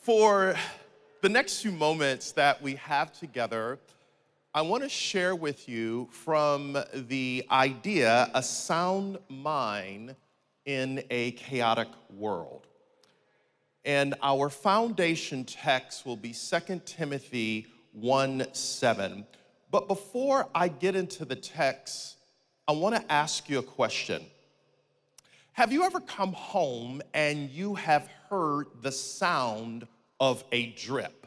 For the next few moments that we have together, I want to share with you from the idea, a sound mind in a chaotic world. And our foundation text will be 2 Timothy 1:7. But before I get into the text, I want to ask you a question. Have you ever come home and you have heard the sound of a drip?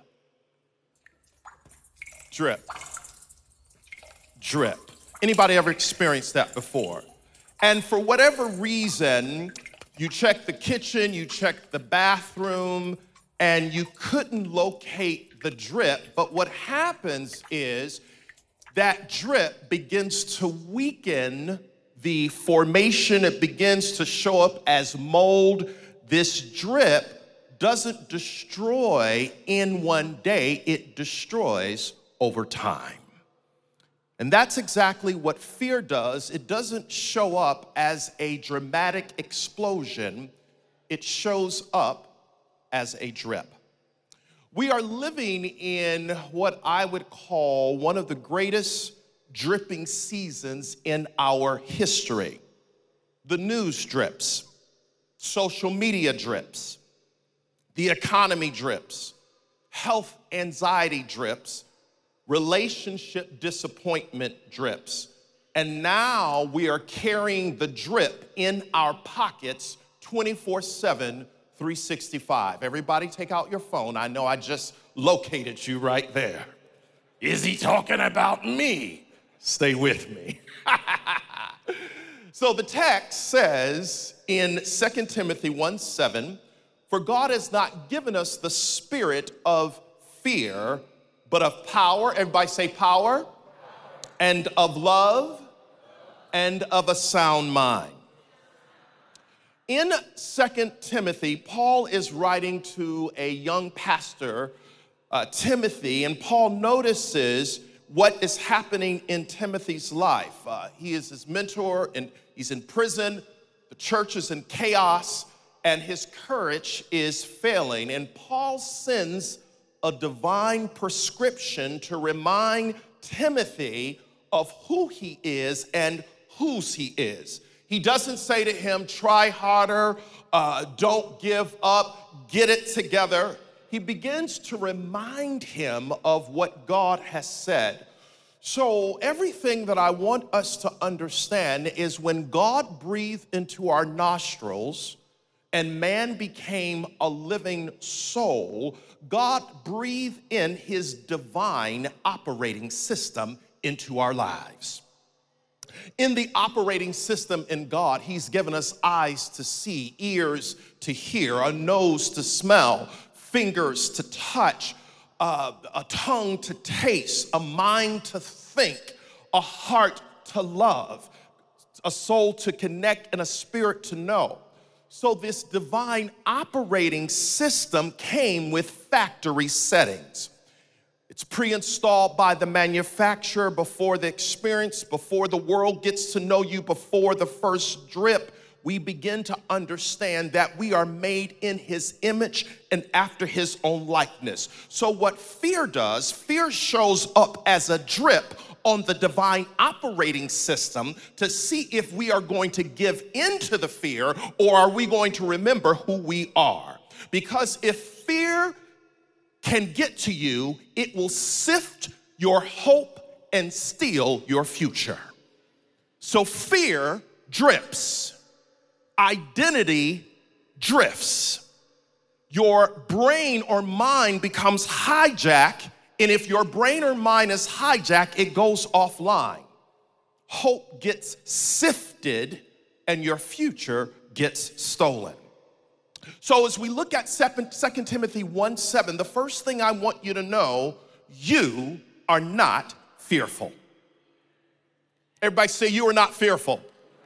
Drip. Drip. Anybody ever experienced that before? And for whatever reason, you checked the kitchen, you checked the bathroom, and you couldn't locate the drip. But what happens is that drip begins to weaken the formation. It begins to show up as mold. This drip doesn't destroy in one day, it destroys over time. And that's exactly what fear does. It doesn't show up as a dramatic explosion, it shows up as a drip. We are living in what I would call one of the greatest dripping seasons in our history. The news drips, social media drips, the economy drips, health anxiety drips, relationship disappointment drips. And now we are carrying the drip in our pockets 24/7, 365. Everybody take out your phone. I know I just located you right there. Is he talking about me? Stay with me. So the text says in 2 Timothy 1:7, for God has not given us the spirit of fear, but of power. Everybody say power. And of love and of a sound mind. In 2 Timothy, Paul is writing to a young pastor, Timothy, and Paul notices what is happening in Timothy's life. He is his mentor, and he's in prison. The church is in chaos, and his courage is failing. And Paul sends a divine prescription to remind Timothy of who he is and whose he is. He doesn't say to him, try harder, don't give up, get it together. He begins to remind him of what God has said. So everything that I want us to understand is when God breathed into our nostrils and man became a living soul, God breathed in his divine operating system into our lives. In the operating system in God, he's given us eyes to see, ears to hear, a nose to smell, fingers to touch, a tongue to taste, a mind to think, a heart to love, a soul to connect, and a spirit to know. So this divine operating system came with factory settings. It's pre-installed by the manufacturer before the experience, before the world gets to know you, before the first drip. We begin to understand that we are made in his image and after his own likeness. So what fear does, fear shows up as a drip on the divine operating system to see if we are going to give into the fear or are we going to remember who we are. Because if fear can get to you, it will sift your hope and steal your future. So fear drips. Identity drifts. Your brain or mind becomes hijacked, and if your brain or mind is hijacked, it goes offline. Hope gets sifted, and your future gets stolen. So as we look at 2 Timothy 1:7, the first thing I want you to know, you are not fearful. Everybody say you are not fearful.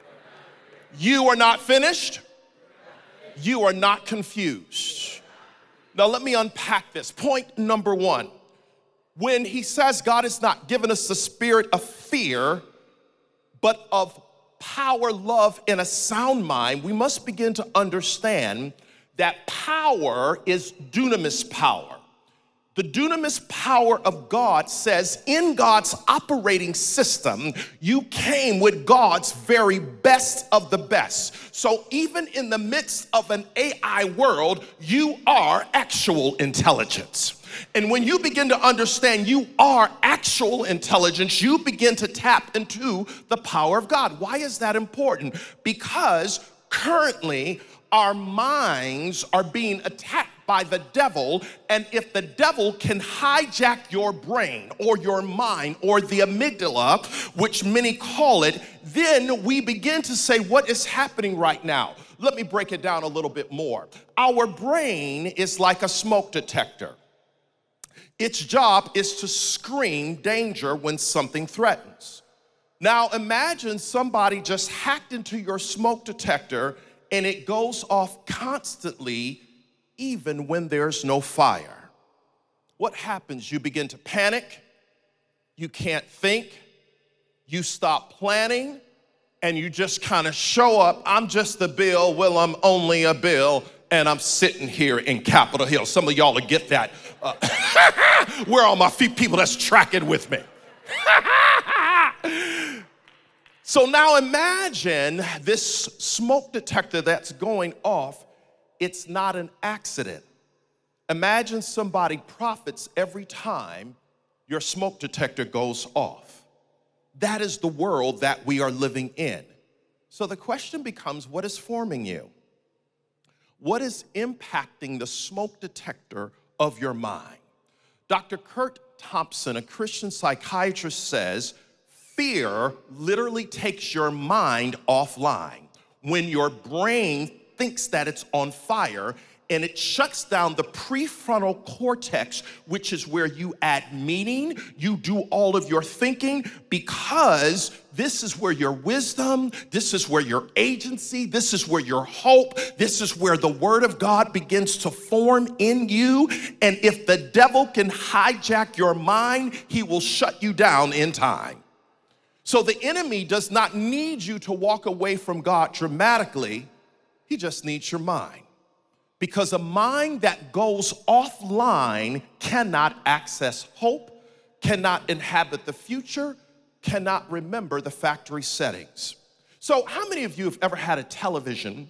You are not finished. You are not confused. Now let me unpack this. Point number one. When he says God has not given us the spirit of fear, but of power, love, and a sound mind, we must begin to understand that power is dunamis power. The dunamis power of God says in God's operating system, you came with God's very best of the best. So even in the midst of an AI world, you are actual intelligence. And when you begin to understand you are actual intelligence, you begin to tap into the power of God. Why is that important? Because currently our minds are being attacked by the devil, and if the devil can hijack your brain or your mind or the amygdala, which many call it, then we begin to say, what is happening right now? Let me break it down a little bit more. Our brain is like a smoke detector. Its job is to screen danger when something threatens. Now imagine somebody just hacked into your smoke detector and it goes off constantly even when there's no fire. What happens? You begin to panic, you can't think, you stop planning, and you just kind of show up. I'm just a Bill, well, I'm only a Bill, and I'm sitting here in Capitol Hill. Some of y'all will get that. Where are all my people that's tracking with me? So now imagine this smoke detector that's going off. It's not an accident. Imagine somebody profits every time your smoke detector goes off. That is the world that we are living in. So the question becomes, what is forming you? What is impacting the smoke detector of your mind? Dr. Kurt Thompson, a Christian psychiatrist, says, fear literally takes your mind offline. When your brain thinks that it's on fire, and it shuts down the prefrontal cortex, which is where you add meaning, you do all of your thinking, because this is where your wisdom, this is where your agency, this is where your hope, this is where the word of God begins to form in you. And if the devil can hijack your mind, he will shut you down in time. So the enemy does not need you to walk away from God dramatically. He just needs your mind. Because a mind that goes offline cannot access hope, cannot inhabit the future, cannot remember the factory settings. So how many of you have ever had a television,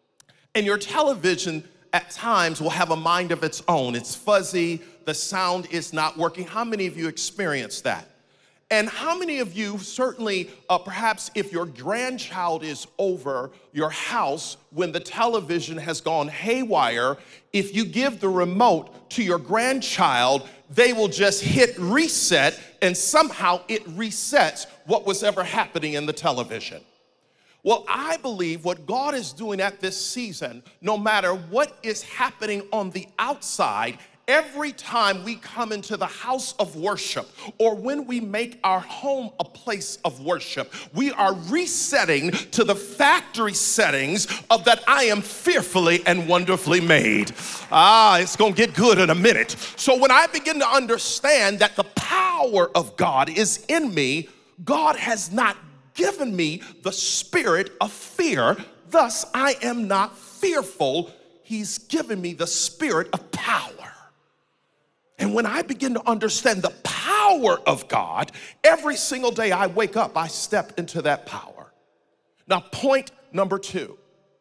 and your television at times will have a mind of its own? It's fuzzy, the sound is not working. How many of you experienced that? And how many of you certainly, perhaps if your grandchild is over your house when the television has gone haywire, if you give the remote to your grandchild, they will just hit reset and somehow it resets what was ever happening in the television. Well, I believe what God is doing at this season, no matter what is happening on the outside, every time we come into the house of worship, or when we make our home a place of worship, we are resetting to the factory settings of that I am fearfully and wonderfully made. It's gonna get good in a minute. So when I begin to understand that the power of God is in me, God has not given me the spirit of fear, thus I am not fearful. He's given me the spirit of power. And when I begin to understand the power of God, every single day I wake up, I step into that power. Now, point number 2,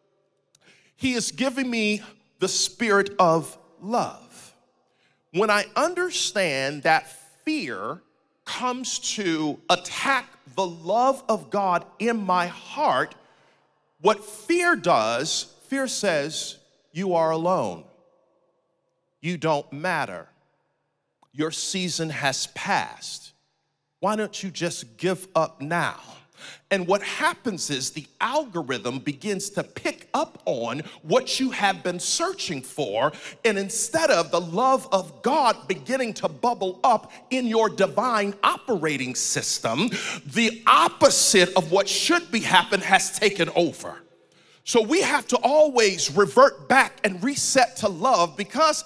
he is giving me the spirit of love. When I understand that fear comes to attack the love of God in my heart, what fear does, fear says, you are alone. You don't matter. Your season has passed. Why don't you just give up now? And what happens is the algorithm begins to pick up on what you have been searching for, and instead of the love of God beginning to bubble up in your divine operating system, the opposite of what should be happening has taken over. So we have to always revert back and reset to love, because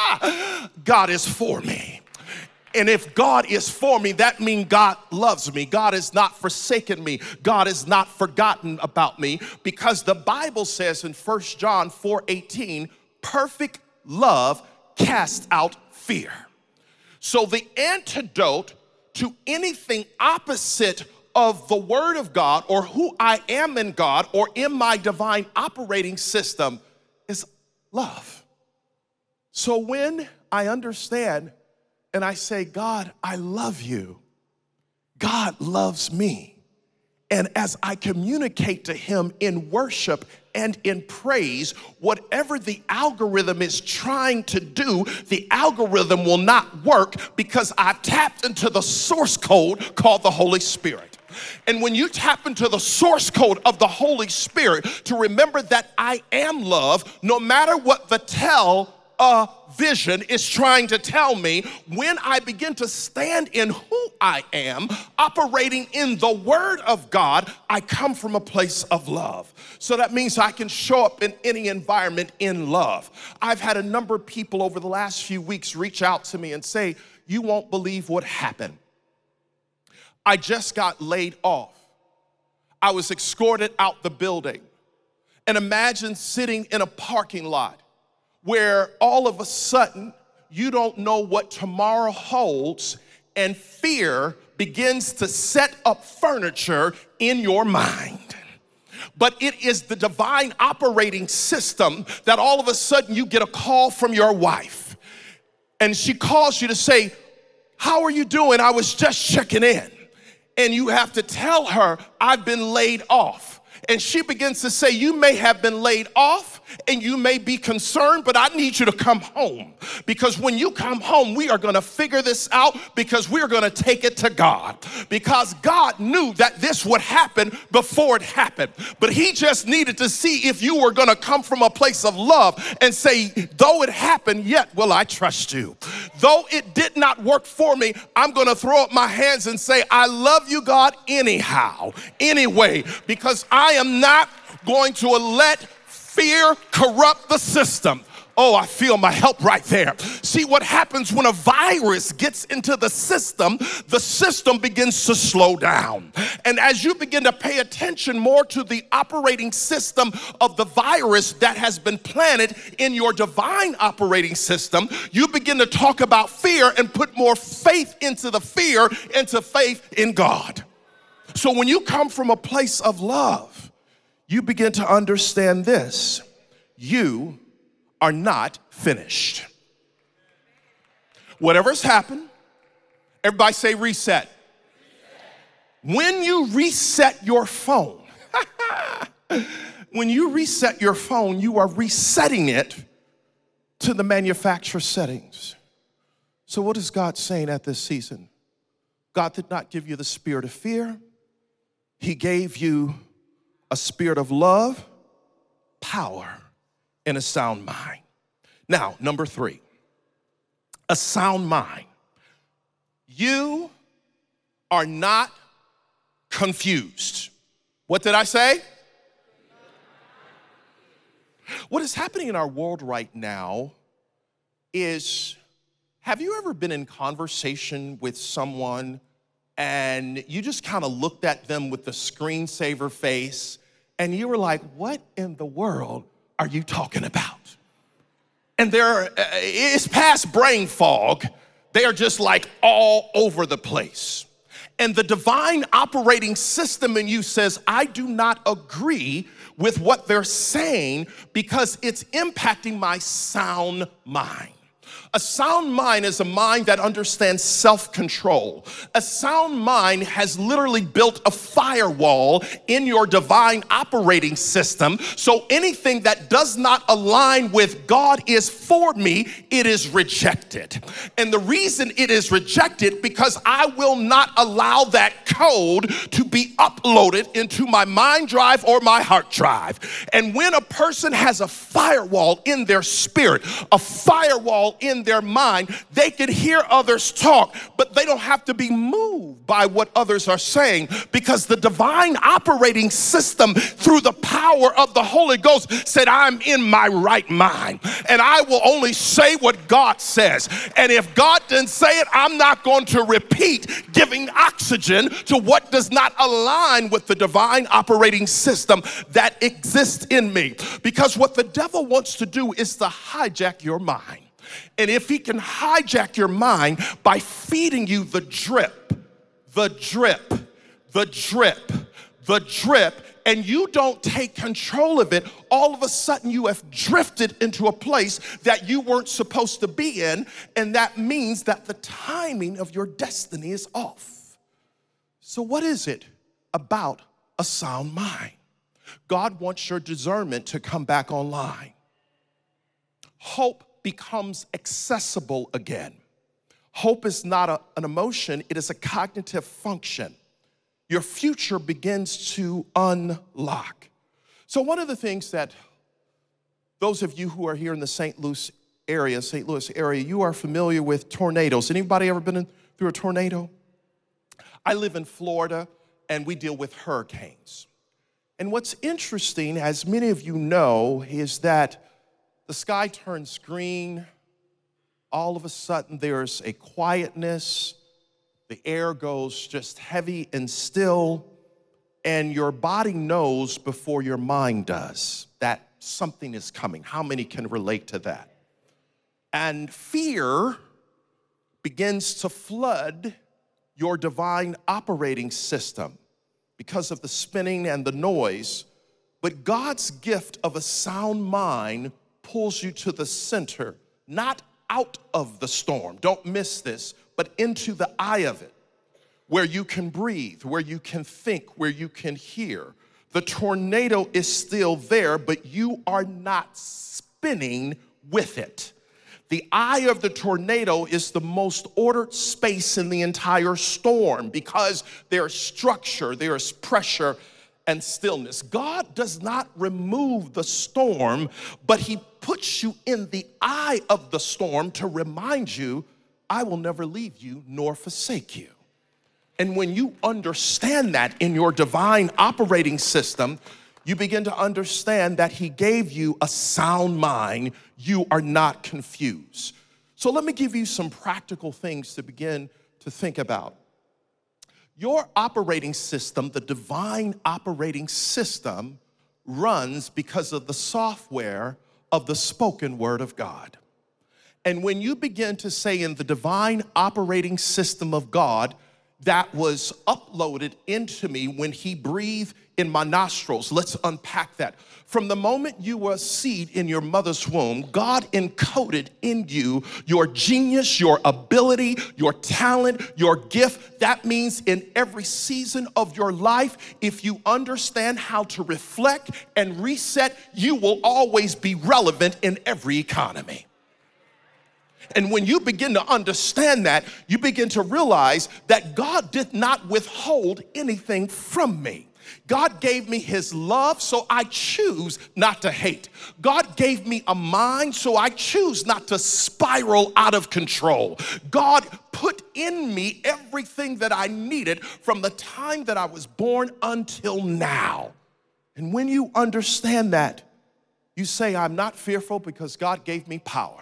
God is for me. And if God is for me, that means God loves me. God has not forsaken me. God has not forgotten about me, because the Bible says in 1 John 4:18, perfect love casts out fear. So the antidote to anything opposite of the Word of God or who I am in God or in my divine operating system is love. So when I understand and I say, God, I love you, God loves me. And as I communicate to him in worship and in praise, whatever the algorithm is trying to do, the algorithm will not work because I've tapped into the source code called the Holy Spirit. And when you tap into the source code of the Holy Spirit to remember that I am love, no matter what the vision is trying to tell me, when I begin to stand in who I am, operating in the Word of God, I come from a place of love. So that means I can show up in any environment in love. I've had a number of people over the last few weeks reach out to me and say, you won't believe what happened. I just got laid off. I was escorted out the building. And imagine sitting in a parking lot where all of a sudden you don't know what tomorrow holds, and fear begins to set up furniture in your mind. But it is the divine operating system that all of a sudden you get a call from your wife, and she calls you to say, how are you doing? I was just checking in. And you have to tell her, I've been laid off. And she begins to say, you may have been laid off and you may be concerned, but I need you to come home. Because when you come home, we are going to figure this out, because we're going to take it to God. Because God knew that this would happen before it happened. But he just needed to see if you were going to come from a place of love and say, though it happened, yet will I trust you. Though it did not work for me, I'm going to throw up my hands and say, I love you, God, anyhow, anyway, because I am not going to let fear corrupt the system. Oh, I feel my help right there. See, what happens when a virus gets into the system begins to slow down. And as you begin to pay attention more to the operating system of the virus that has been planted in your divine operating system, you begin to talk about fear and put more faith into the fear, into faith in God. So when you come from a place of love, you begin to understand this: you are not finished. Whatever's happened, everybody say reset. When you reset your phone, when you reset your phone, you are resetting it to the manufacturer settings. So what is God saying at this season? God did not give you the spirit of fear. He gave you a spirit of love, power, and a sound mind. Now, number 3, a sound mind. You are not confused. What did I say? What is happening in our world right now is, have you ever been in conversation with someone and you just kind of looked at them with the screensaver face and you were like, what in the world are you talking about? And it's past brain fog. They are just like all over the place. And the divine operating system in you says, I do not agree with what they're saying because it's impacting my sound mind. A sound mind is a mind that understands self-control. A sound mind has literally built a firewall in your divine operating system. So anything that does not align with God is for me, it is rejected. And the reason it is rejected, because I will not allow that code to be uploaded into my mind drive or my heart drive. And when a person has a firewall in their spirit, a firewall in in their mind. They can hear others talk, but they don't have to be moved by what others are saying, because the divine operating system through the power of the Holy Ghost said, I'm in my right mind and I will only say what God says. And if God didn't say it, I'm not going to repeat giving oxygen to what does not align with the divine operating system that exists in me. Because what the devil wants to do is to hijack your mind. And if he can hijack your mind by feeding you the drip, the drip, the drip, the drip, and you don't take control of it, all of a sudden you have drifted into a place that you weren't supposed to be in, and that means that the timing of your destiny is off. So what is it about a sound mind? God wants your discernment to come back online. Hope becomes accessible again. Hope is not an emotion, it is a cognitive function. Your future begins to unlock. So one of the things that those of you who are here in the St. Louis area, you are familiar with tornadoes. Anybody ever been through a tornado? I live in Florida and we deal with hurricanes. And what's interesting, as many of you know, is that the sky turns green. All of a sudden there's a quietness. The air goes just heavy and still, and your body knows before your mind does that something is coming. How many can relate to that? And fear begins to flood your divine operating system because of the spinning and the noise. But God's gift of a sound mind pulls you to the center, not out of the storm. Don't miss this. But into the eye of it, where you can breathe, where you can think, where you can hear. The tornado is still there, but you are not spinning with it. The eye of the tornado is the most ordered space in the entire storm because there's structure, there's pressure, and stillness. God does not remove the storm, but he puts you in the eye of the storm to remind you, I will never leave you nor forsake you. And when you understand that in your divine operating system, you begin to understand that he gave you a sound mind. You are not confused. So let me give you some practical things to begin to think about. Your operating system, the divine operating system, runs because of the software of the spoken word of God. And when you begin to say in the divine operating system of God that was uploaded into me when he breathed in my nostrils, let's unpack that. From the moment you were a seed in your mother's womb, God encoded in you your genius, your ability, your talent, your gift. That means in every season of your life, if you understand how to reflect and reset, you will always be relevant in every economy. And when you begin to understand that, you begin to realize that God did not withhold anything from me. God gave me his love, so I choose not to hate. God gave me a mind, so I choose not to spiral out of control. God put in me everything that I needed from the time that I was born until now. And when you understand that, you say, I'm not fearful because God gave me power.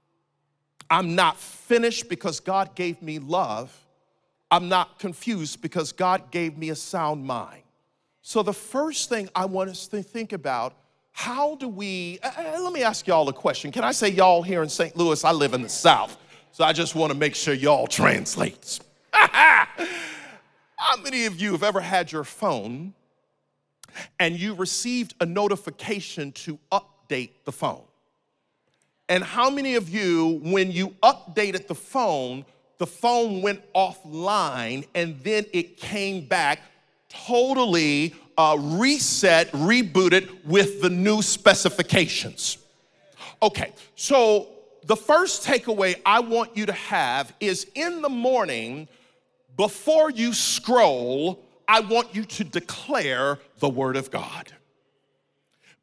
I'm not finished because God gave me love. I'm not confused because God gave me a sound mind. So the first thing I want us to think about, how do we, let me ask y'all a question. Can I say y'all here in St. Louis? I live in the South, so I just want to make sure y'all translate. How many of you have ever had your phone and you received a notification to update the phone? And how many of you, when you updated the phone went offline and then it came back totally reset, rebooted with the new specifications? Okay, so the first takeaway I want you to have is in the morning, before you scroll, I want you to declare the word of God.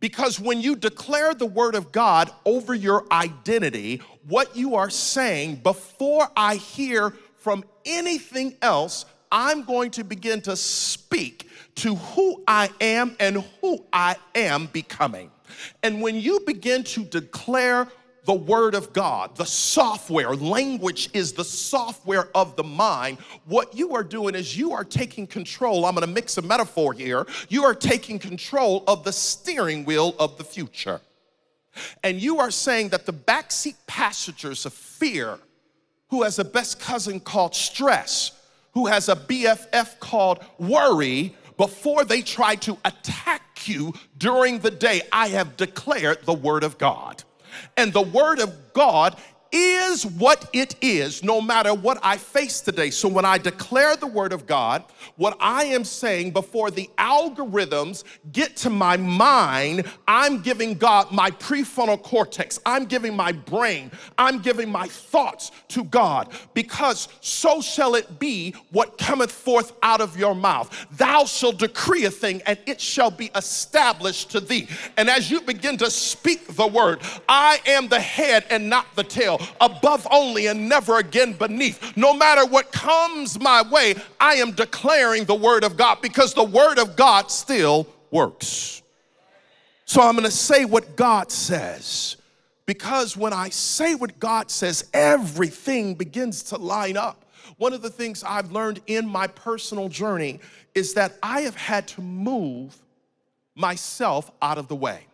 Because when you declare the word of God over your identity, what you are saying, before I hear from anything else, I'm going to begin to speak to who I am and who I am becoming. And when you begin to declare the word of God, the software, language is the software of the mind. What you are doing is you are taking control. I'm going to mix a metaphor here. You are taking control of the steering wheel of the future. And you are saying that the backseat passengers of fear, who has a best cousin called stress, who has a BFF called worry, before they try to attack you during the day, I have declared the word of God. And the word of God is what it is, no matter what I face today. So when I declare the word of God, what I am saying, before the algorithms get to my mind, I'm giving God my prefrontal cortex. I'm giving my brain. I'm giving my thoughts to God, because so shall it be what cometh forth out of your mouth. Thou shalt decree a thing, and it shall be established to thee. And as you begin to speak the word, I am the head and not the tail, above only and never again beneath. No matter what comes my way, I am declaring the word of God, because the word of God still works. So I'm going to say what God says, because when I say what God says, everything begins to line up. One of the things I've learned in my personal journey is that I have had to move myself out of the way.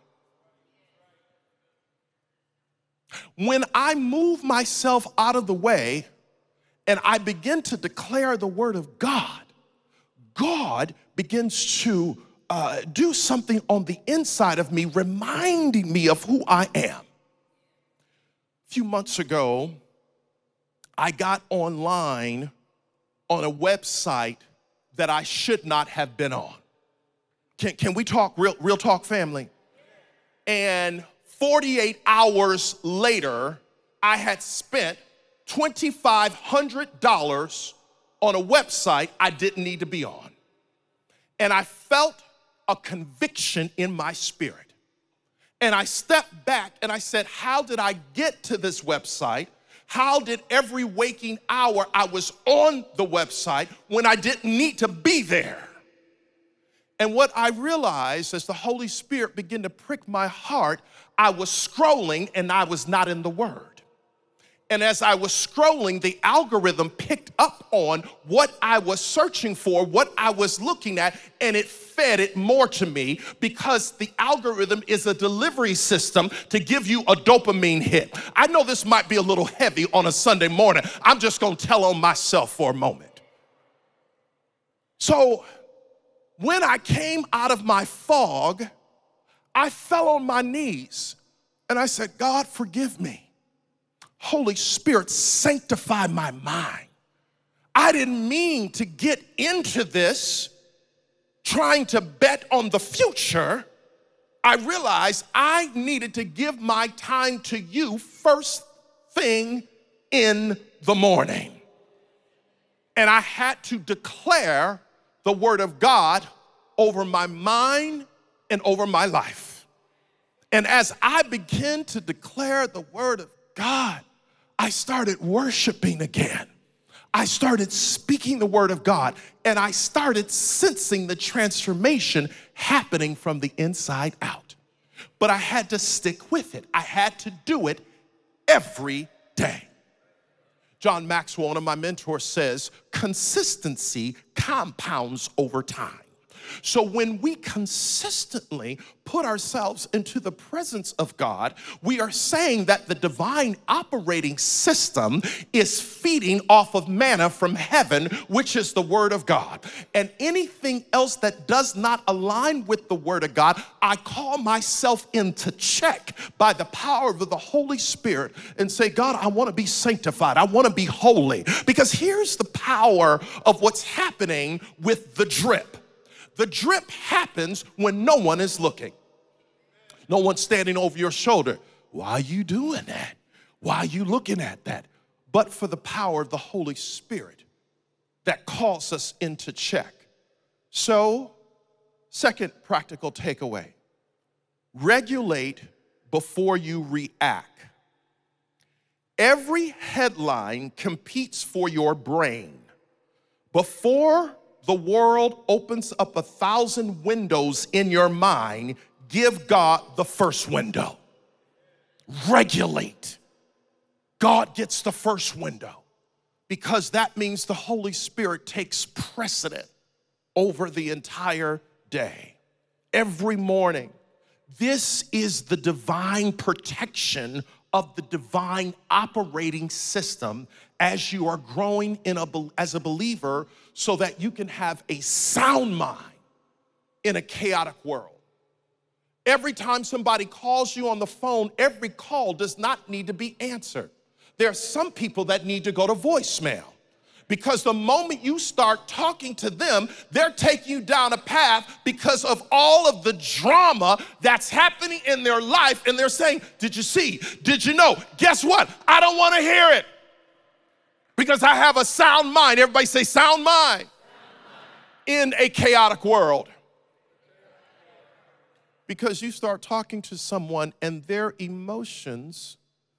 When I move myself out of the way and I begin to declare the word of God, God begins to do something on the inside of me, reminding me of who I am. A few months ago, I got online on a website that I should not have been on. Can we talk real talk, family? And 48 hours later, I had spent $2,500 on a website I didn't need to be on. And I felt a conviction in my spirit. And I stepped back and I said, how did I get to this website? How did every waking hour I was on the website when I didn't need to be there? And what I realized as the Holy Spirit began to prick my heart, I was scrolling and I was not in the Word. And as I was scrolling, the algorithm picked up on what I was searching for, what I was looking at, and it fed it more to me, because the algorithm is a delivery system to give you a dopamine hit. I know this might be a little heavy on a Sunday morning. I'm just going to tell on myself for a moment. So when I came out of my fog, I fell on my knees and I said, God, forgive me. Holy Spirit, sanctify my mind. I didn't mean to get into this trying to bet on the future. I realized I needed to give my time to you first thing in the morning. And I had to declare the word of God over my mind and over my life. And as I began to declare the word of God, I started worshiping again. I started speaking the word of God, and I started sensing the transformation happening from the inside out. But I had to stick with it. I had to do it every day. John Maxwell, one of my mentors, says, consistency compounds over time. So when we consistently put ourselves into the presence of God, we are saying that the divine operating system is feeding off of manna from heaven, which is the word of God. And anything else that does not align with the word of God, I call myself into check by the power of the Holy Spirit and say, God, I want to be sanctified. I want to be holy. Because here's the power of what's happening with the drip. The drip happens when no one is looking. No one's standing over your shoulder. Why are you doing that? Why are you looking at that? But for the power of the Holy Spirit that calls us into check. So, second practical takeaway. Regulate before you react. Every headline competes for your brain. Before the world opens up 1,000 windows in your mind, give God the first window. Regulate. God gets the first window because that means the Holy Spirit takes precedent over the entire day. Every morning. This is the divine protection of the divine operating system as you are growing as a believer so that you can have a sound mind in a chaotic world. Every time somebody calls you on the phone, every call does not need to be answered. There are some people that need to go to voicemail. Because the moment you start talking to them, they're taking you down a path because of all of the drama that's happening in their life. And they're saying, did you see? Did you know? Guess what? I don't want to hear it because I have a sound mind. Everybody say sound mind. In a chaotic world. Because you start talking to someone and their emotions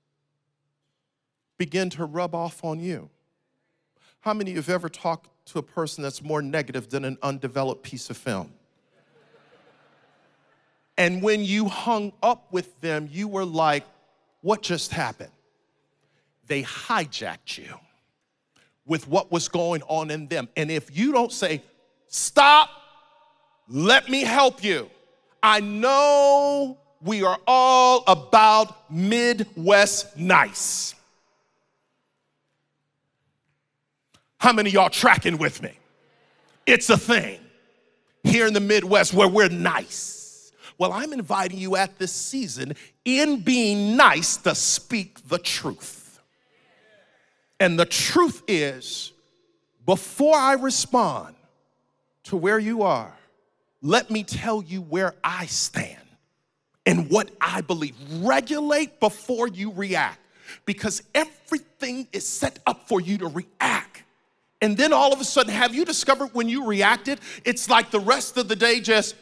begin to rub off on you. How many of you have ever talked to a person that's more negative than an undeveloped piece of film? And when you hung up with them, you were like, what just happened? They hijacked you with what was going on in them. And if you don't say, stop, let me help you. I know we are all about Midwest nice. How many of y'all tracking with me? It's a thing here in the Midwest where we're nice. Well, I'm inviting you at this season in being nice to speak the truth. And the truth is, before I respond to where you are, let me tell you where I stand and what I believe. Regulate before you react, because everything is set up for you to react. And then all of a sudden, have you discovered when you reacted, it's like the rest of the day just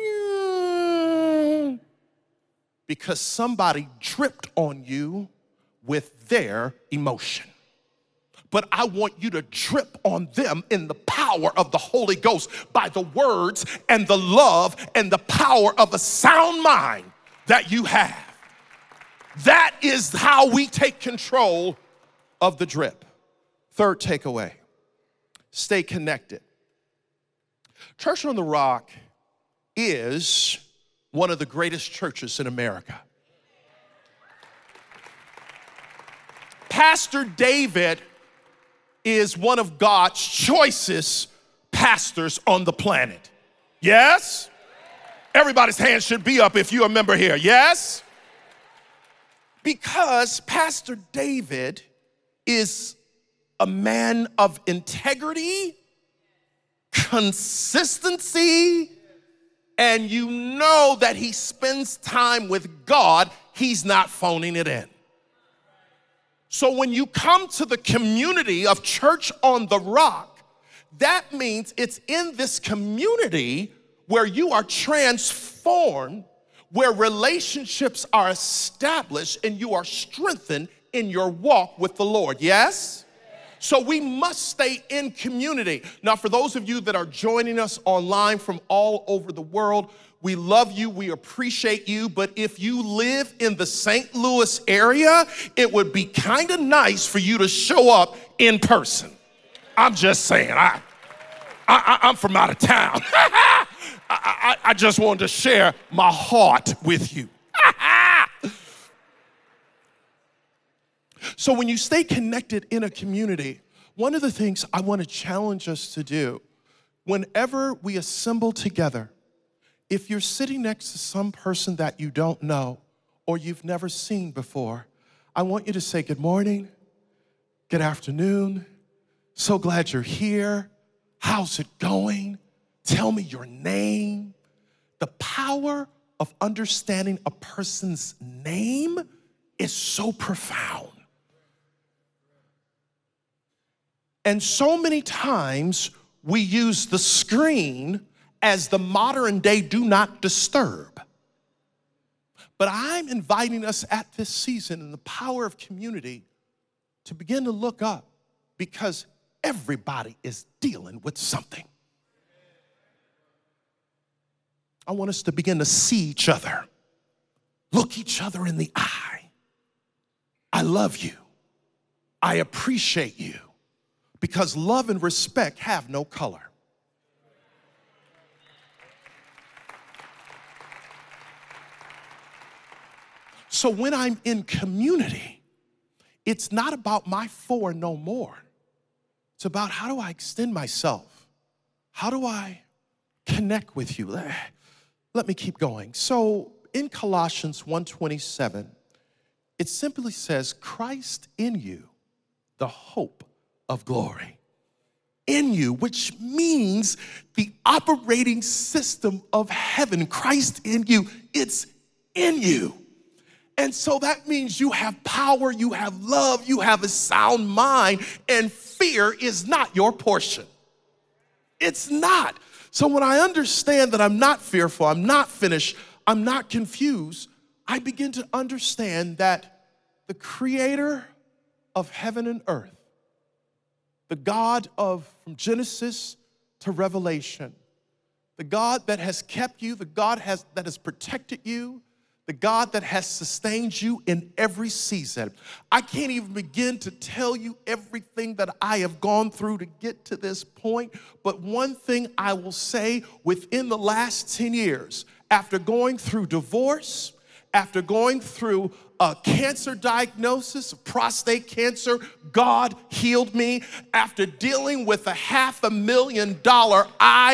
pew, because somebody dripped on you with their emotion. But I want you to drip on them in the power of the Holy Ghost by the words and the love and the power of a sound mind that you have. That is how we take control of the drip. Third takeaway. Stay connected. Church on the Rock is one of the greatest churches in America. Pastor David is one of God's choicest pastors on the planet. Yes? Everybody's hand should be up if you're a member here. Yes? Because Pastor David is a man of integrity, consistency, and you know that he spends time with God. He's not phoning it in. So when you come to the community of Church on the Rock, that means it's in this community where you are transformed, where relationships are established, and you are strengthened in your walk with the Lord. Yes? So we must stay in community. Now, for those of you that are joining us online from all over the world, we love you, we appreciate you, but if you live in the St. Louis area, it would be kind of nice for you to show up in person. I'm just saying, I'm from out of town. I just wanted to share my heart with you. So when you stay connected in a community, one of the things I want to challenge us to do, whenever we assemble together, if you're sitting next to some person that you don't know or you've never seen before, I want you to say good morning, good afternoon, so glad you're here, how's it going? Tell me your name. The power of understanding a person's name is so profound. And so many times we use the screen as the modern day do not disturb. But I'm inviting us at this season in the power of community to begin to look up, because everybody is dealing with something. I want us to begin to see each other, look each other in the eye. I love you. I appreciate you, because love and respect have no color. So when I'm in community, it's not about my four no more. It's about, how do I extend myself? How do I connect with you? Let me keep going. So in Colossians 1:27, it simply says, Christ in you, the hope of glory. In you, which means the operating system of heaven. Christ in you, it's in you. And so that means you have power, you have love, you have a sound mind, and fear is not your portion. It's not. So when I understand that I'm not fearful, I'm not finished, I'm not confused, I begin to understand that the creator of heaven and earth, the God of from Genesis to Revelation, the God that has kept you, the God that has protected you, the God that has sustained you in every season. I can't even begin to tell you everything that I have gone through to get to this point, but one thing I will say, within the last 10 years, after going through divorce, after going through a cancer diagnosis, prostate cancer, God healed me. After dealing with a $500,000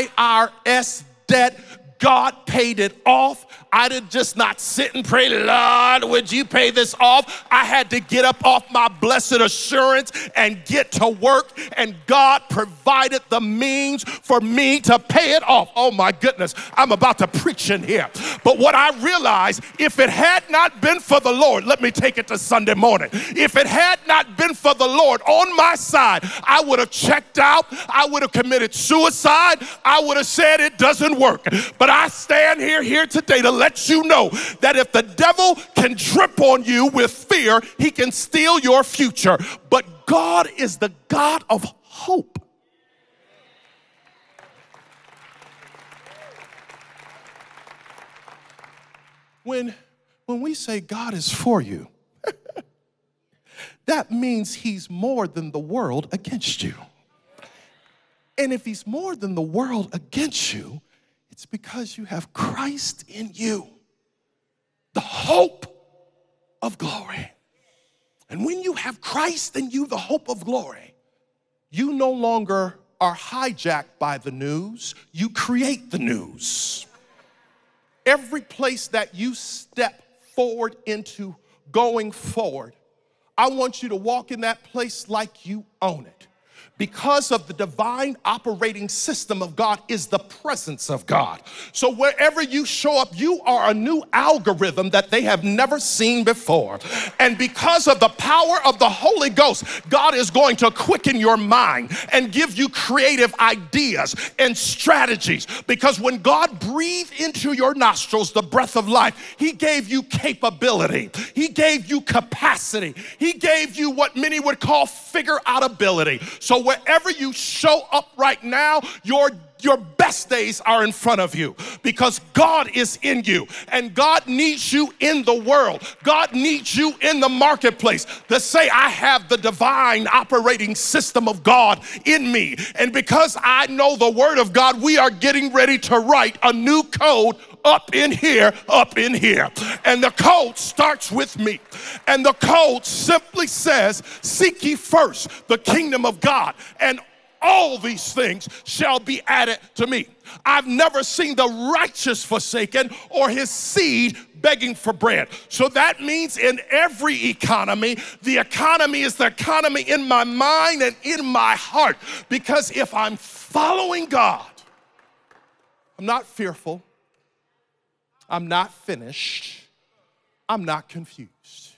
IRS debt, God paid it off. I did just not sit and pray, Lord, would you pay this off? I had to get up off my blessed assurance and get to work, and God provided the means for me to pay it off. Oh my goodness, I'm about to preach in here. But what I realized, if it had not been for the Lord, let me take it to Sunday morning. If it had not been for the Lord on my side, I would have checked out. I would have committed suicide. I would have said it doesn't work. But I stand here today to let you know that if the devil can trip on you with fear, he can steal your future. But God is the God of hope. When we say God is for you, that means he's more than the world against you. And if he's more than the world against you, it's because you have Christ in you, the hope of glory. And when you have Christ in you, the hope of glory, you no longer are hijacked by the news. You create the news. Every place that you step forward into going forward, I want you to walk in that place like you own it. Because of the divine operating system of God is the presence of God. So wherever you show up, you are a new algorithm that they have never seen before. And because of the power of the Holy Ghost, God is going to quicken your mind and give you creative ideas and strategies. Because when God breathed into your nostrils the breath of life, he gave you capability. He gave you capacity. He gave you what many would call figure out ability. So wherever you show up right now, your best days are in front of you, because God is in you, and God needs you in the world. God needs you in the marketplace to say, I have the divine operating system of God in me. And because I know the word of God, we are getting ready to write a new code up in here. And the code starts with me. And the code simply says, seek ye first the kingdom of God, and all these things shall be added to me. I've never seen the righteous forsaken or his seed begging for bread. So that means in every economy, the economy is the economy in my mind and in my heart. Because if I'm following God, I'm not fearful, I'm not finished, I'm not confused.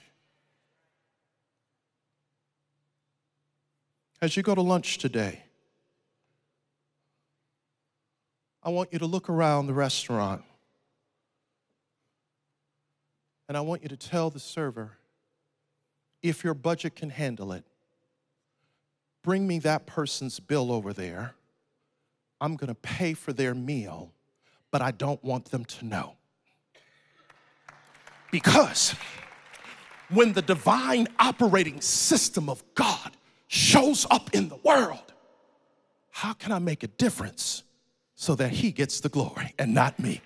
As you go to lunch today, I want you to look around the restaurant And I want you to tell the server, if your budget can handle it, bring me that person's bill over there. I'm going to pay for their meal, but I don't want them to know. Because when the divine operating system of God shows up in the world, how can I make a difference so that he gets the glory and not me?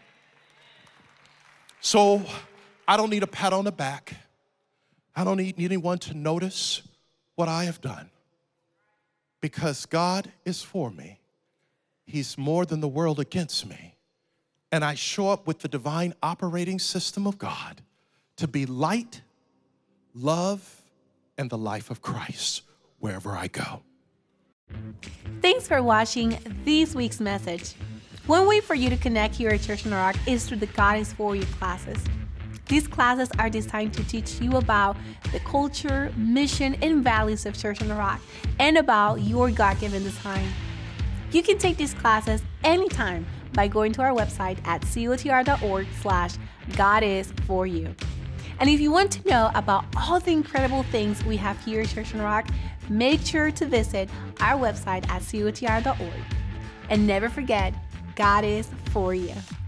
So I don't need a pat on the back. I don't need anyone to notice what I have done. Because God is for me. He's more than the world against me. And I show up with the divine operating system of God to be light, love, and the life of Christ wherever I go. Thanks for watching this week's message. One way for you to connect here at Church on the Rock is through the God is For You classes. These classes are designed to teach you about the culture, mission, and values of Church on the Rock and about your God-given design. You can take these classes anytime by going to our website at cotr.org/GodIsForYou. And if you want to know about all the incredible things we have here at Church on the Rock, make sure to visit our website at cotr.org. And never forget, God is for you.